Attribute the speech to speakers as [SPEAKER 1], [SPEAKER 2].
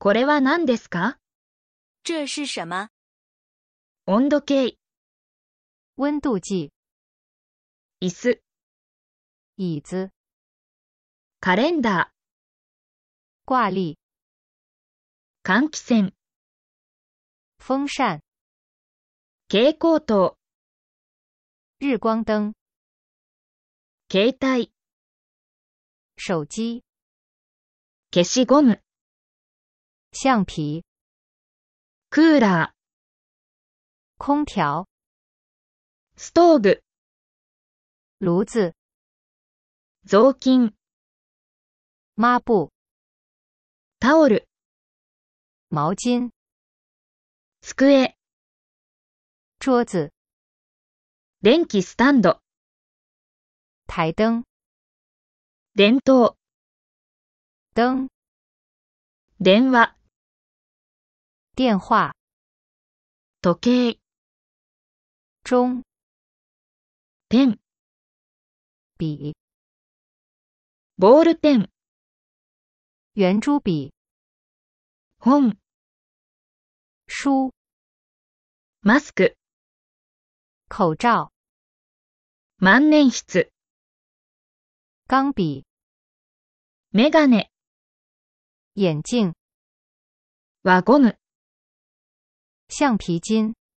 [SPEAKER 1] これは何ですか？
[SPEAKER 2] 这是什么？
[SPEAKER 1] 温度計、
[SPEAKER 3] 温度计、
[SPEAKER 1] 椅子、
[SPEAKER 3] 椅子、
[SPEAKER 1] カレンダー、
[SPEAKER 3] 挂历、
[SPEAKER 1] 換気扇、
[SPEAKER 3] 风扇、
[SPEAKER 1] 蛍光灯、
[SPEAKER 3] 日光灯、
[SPEAKER 1] 携帯、
[SPEAKER 3] 手机、
[SPEAKER 1] 消しゴム、
[SPEAKER 3] 橡皮、
[SPEAKER 1] クーラー、
[SPEAKER 3] 空调、
[SPEAKER 1] ストーブ、
[SPEAKER 3] 炉子、
[SPEAKER 1] 雑巾、
[SPEAKER 3] 抹布、
[SPEAKER 1] タオル、
[SPEAKER 3] 毛巾、
[SPEAKER 1] 机、
[SPEAKER 3] 桌子、
[SPEAKER 1] 電気スタンド、
[SPEAKER 3] 台灯、
[SPEAKER 1] 電灯、
[SPEAKER 3] 灯、
[SPEAKER 1] 電話、
[SPEAKER 3] 电话、
[SPEAKER 1] 時計、
[SPEAKER 3] 钟、
[SPEAKER 1] ペン、
[SPEAKER 3] 笔、
[SPEAKER 1] ボールペン、
[SPEAKER 3] 圆珠笔、
[SPEAKER 1] 本、
[SPEAKER 3] 书、
[SPEAKER 1] マスク、
[SPEAKER 3] 口罩、
[SPEAKER 1] 万年筆、
[SPEAKER 3] 钢笔、
[SPEAKER 1] メガネ、
[SPEAKER 3] 眼镜、
[SPEAKER 1] 輪ゴム、
[SPEAKER 3] 橡皮筋。